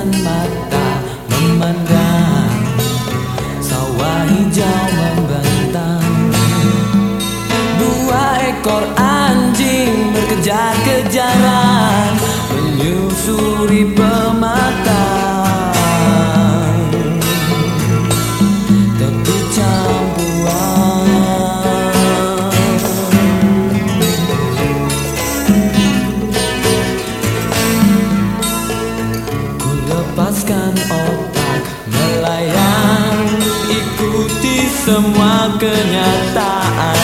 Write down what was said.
Pejamkan mata memandang sawah hijau membentang. Dua ekor anjing berkejar-kejaran menyusuri pematang tepi Campuang. Ku lepaskan otak melayang, ikuti semua kenyataan.